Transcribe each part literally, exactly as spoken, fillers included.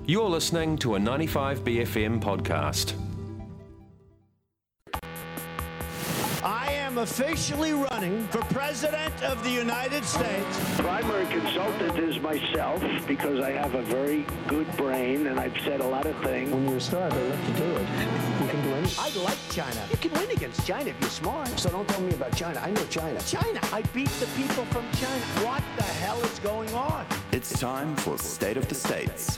You're listening to a ninety-five B F M podcast. I am officially running for President of the United States. Primary consultant is myself because I have a very good brain and I've said a lot of things. When you're a star, they let you do it. You can do anything. I like China. You can win against China if you're smart. So don't tell me about China. I know China. China. I beat the people from China. What the hell is going on? It's time for State of the States.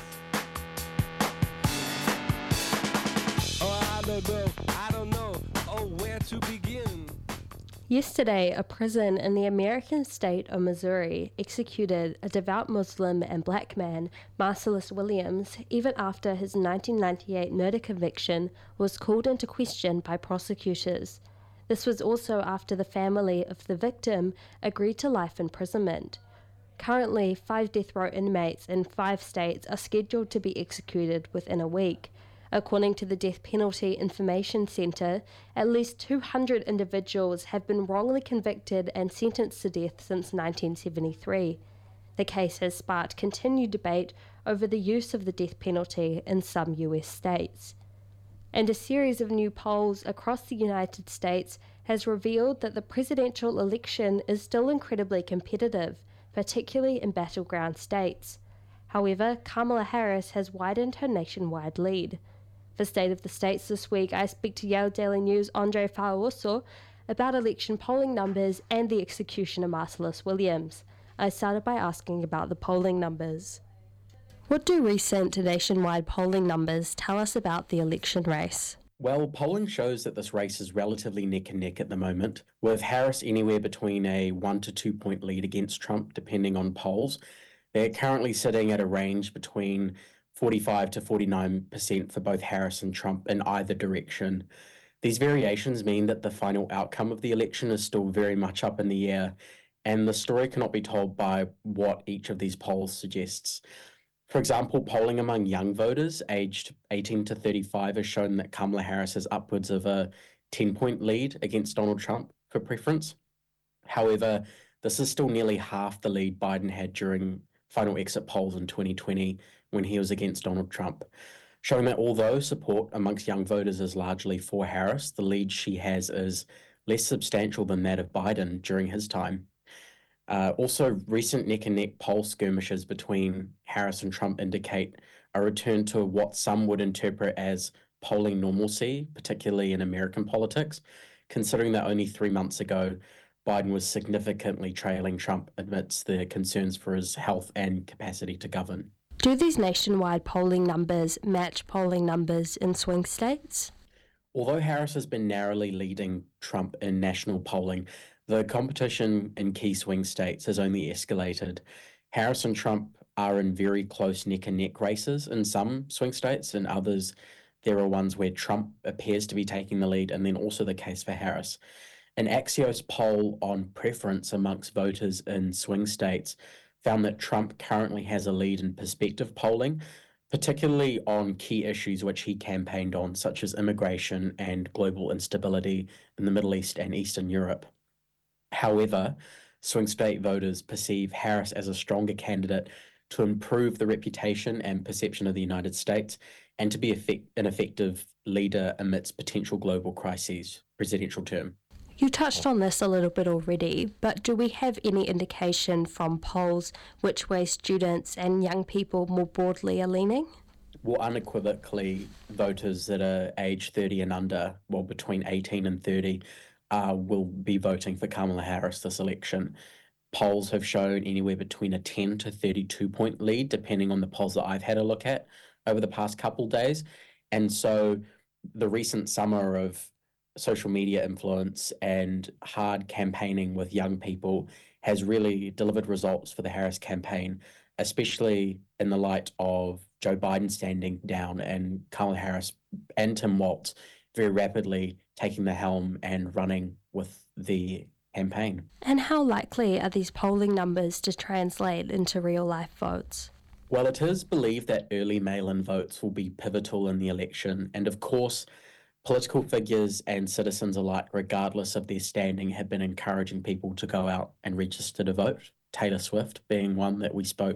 Oh, I don't know. I don't know. Oh, where to begin? Yesterday, a prison in the American state of Missouri executed a devout Muslim and black man, Marcellus Williams, even after his nineteen ninety-eight murder conviction was called into question by prosecutors. This was also after the family of the victim agreed to life imprisonment. Currently, five death row inmates in five states are scheduled to be executed within a week. According to the Death Penalty Information Center, at least two hundred individuals have been wrongly convicted and sentenced to death since nineteen seventy-three. The case has sparked continued debate over the use of the death penalty in some U S states. And a series of new polls across the United States has revealed that the presidential election is still incredibly competitive, particularly in battleground states. However, Kamala Harris has widened her nationwide lead. For State of the States this week, I speak to Yale Daily News' Andre Faoso about election polling numbers and the execution of Marcellus Williams. I started by asking about the polling numbers. What do recent nationwide polling numbers tell us about the election race? Well, polling shows that this race is relatively neck and neck at the moment, with Harris anywhere between a one to two point lead against Trump, depending on polls. They're currently sitting at a range between forty-five to forty-nine percent for both Harris and Trump in either direction. These variations mean that the final outcome of the election is still very much up in the air, and the story cannot be told by what each of these polls suggests. For example, polling among young voters aged eighteen to thirty-five has shown that Kamala Harris has upwards of a ten-point lead against Donald Trump for preference. However, this is still nearly half the lead Biden had during final exit polls in twenty twenty when he was against Donald Trump, showing that although support amongst young voters is largely for Harris, the lead she has is less substantial than that of Biden during his time. Uh, also, recent neck-and-neck poll skirmishes between Harris and Trump indicate a return to what some would interpret as polling normalcy, particularly in American politics, considering that only three months ago, Biden was significantly trailing Trump amidst the concerns for his health and capacity to govern. Do these nationwide polling numbers match polling numbers in swing states? Although Harris has been narrowly leading Trump in national polling, the competition in key swing states has only escalated. Harris and Trump are in very close neck-and-neck races in some swing states. In others, there are ones where Trump appears to be taking the lead, and then also the case for Harris. An Axios poll on preference amongst voters in swing states found that Trump currently has a lead in perspective polling, particularly on key issues which he campaigned on, such as immigration and global instability in the Middle East and Eastern Europe. However, swing state voters perceive Harris as a stronger candidate to improve the reputation and perception of the United States and to be effect- an effective leader amidst potential global crises presidential term. You touched on this a little bit already, but do we have any indication from polls which way students and young people more broadly are leaning? Well, unequivocally, voters that are age thirty and under, well, between eighteen and thirty, uh, will be voting for Kamala Harris this election. Polls have shown anywhere between a ten to thirty-two point lead, depending on the polls that I've had a look at over the past couple days. And so the recent summer of social media influence and hard campaigning with young people has really delivered results for the Harris campaign, especially in the light of Joe Biden standing down and Kamala Harris and Tim Walz very rapidly taking the helm and running with the campaign. And how likely are these polling numbers to translate into real-life votes? Well, it is believed that early mail-in votes will be pivotal in the election, and of course, political figures and citizens alike, regardless of their standing, have been encouraging people to go out and register to vote. Taylor Swift being one that we spoke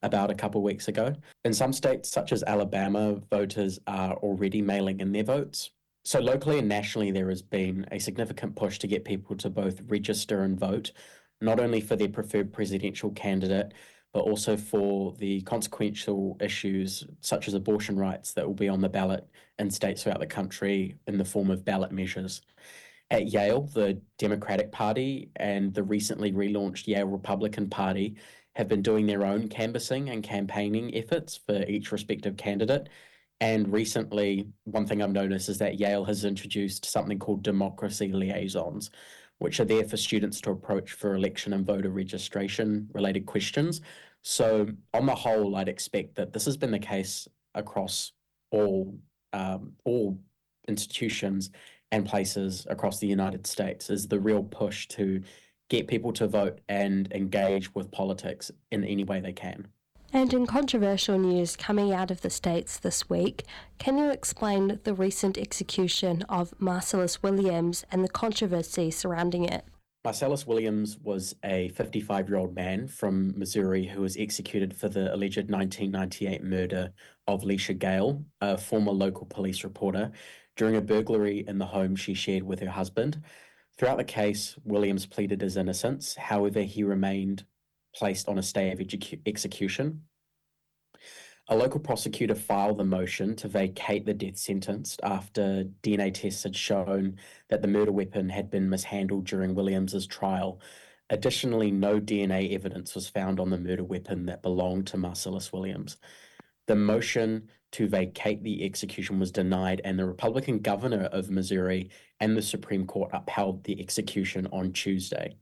about a couple of weeks ago. In some states, such as Alabama, voters are already mailing in their votes. So locally and nationally, there has been a significant push to get people to both register and vote, not only for their preferred presidential candidate, but also for the consequential issues such as abortion rights that will be on the ballot in states throughout the country in the form of ballot measures. At Yale, the Democratic Party and the recently relaunched Yale Republican Party have been doing their own canvassing and campaigning efforts for each respective candidate. And recently, one thing I've noticed is that Yale has introduced something called democracy liaisons, which are there for students to approach for election and voter registration related questions. So on the whole, I'd expect that this has been the case across all um, all institutions and places across the United States, is the real push to get people to vote and engage with politics in any way they can. And in controversial news coming out of the States this week, can you explain the recent execution of Marcellus Williams and the controversy surrounding it? Marcellus Williams was a fifty-five-year-old man from Missouri who was executed for the alleged nineteen ninety-eight murder of Leisha Gale, a former local police reporter, during a burglary in the home she shared with her husband. Throughout the case, Williams pleaded his innocence. However, he remained placed on a stay of execu- execution. A local prosecutor filed the motion to vacate the death sentence after D N A tests had shown that the murder weapon had been mishandled during Williams's trial. Additionally, no D N A evidence was found on the murder weapon that belonged to Marcellus Williams. The motion to vacate the execution was denied, and the Republican governor of Missouri and the Supreme Court upheld the execution on Tuesday.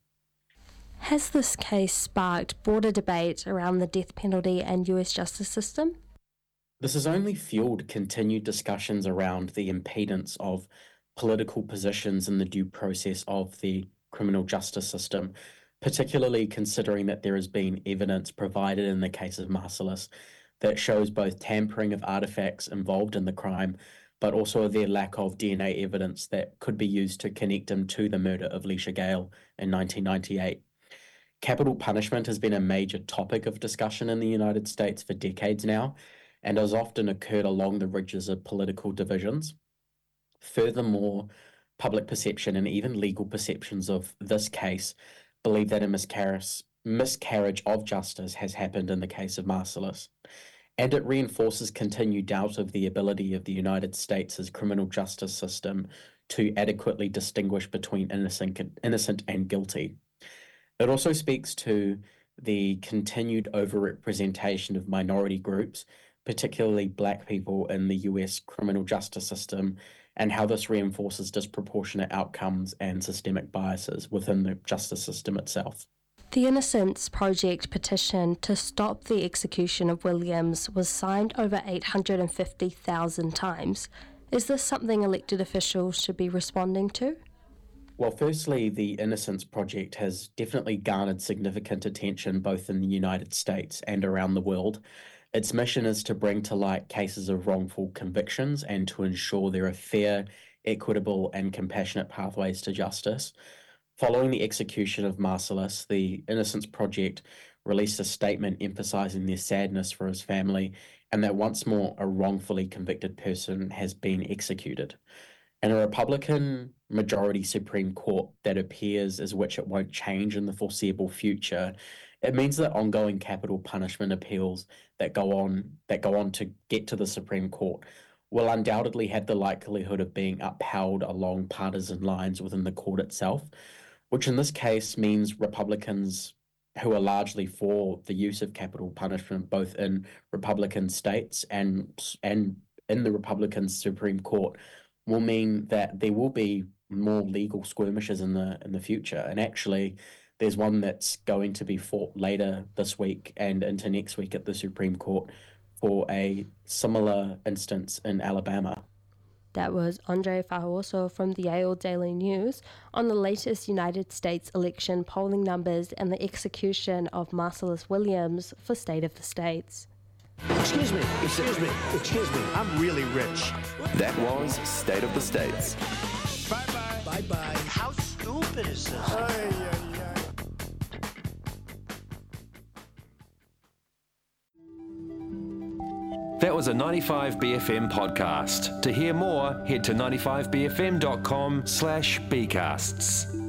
Has this case sparked broader debate around the death penalty and U S justice system? This has only fueled continued discussions around the impedance of political positions in the due process of the criminal justice system, particularly considering that there has been evidence provided in the case of Marcellus that shows both tampering of artifacts involved in the crime, but also their lack of D N A evidence that could be used to connect him to the murder of Leisha Gale in nineteen ninety-eight. Capital punishment has been a major topic of discussion in the United States for decades now, and has often occurred along the ridges of political divisions. Furthermore, public perception and even legal perceptions of this case believe that a miscarriage, miscarriage of justice has happened in the case of Marcellus, and it reinforces continued doubt of the ability of the United States' criminal justice system to adequately distinguish between innocent, innocent and guilty. It also speaks to the continued overrepresentation of minority groups, particularly Black people in the U S criminal justice system, and how this reinforces disproportionate outcomes and systemic biases within the justice system itself. The Innocence Project petition to stop the execution of Williams was signed over eight hundred fifty thousand times. Is this something elected officials should be responding to? Well, firstly, the Innocence Project has definitely garnered significant attention both in the United States and around the world. Its mission is to bring to light cases of wrongful convictions and to ensure there are fair, equitable, and compassionate pathways to justice. Following the execution of Marcellus, the Innocence Project released a statement emphasizing their sadness for his family and that once more a wrongfully convicted person has been executed. And a Republican majority Supreme Court that appears as which it won't change in the foreseeable future, it means that ongoing capital punishment appeals that go on that go on to get to the Supreme Court will undoubtedly have the likelihood of being upheld along partisan lines within the court itself, which in this case means Republicans who are largely for the use of capital punishment both in Republican states and and in the Republican Supreme Court will mean that there will be more legal skirmishes in the in the future. And actually, there's one that's going to be fought later this week and into next week at the Supreme Court for a similar instance in Alabama. That was Andre Fajoso from the Yale Daily News on the latest United States election polling numbers and the execution of Marcellus Williams for State of the States. Excuse me, excuse me, excuse me. I'm really rich. That was State of the States. Bye-bye. Bye-bye. How stupid is this? Ay, ay, ay. That was a ninety-five B F M podcast. To hear more, head to ninety-five b f m dot com slash bcasts.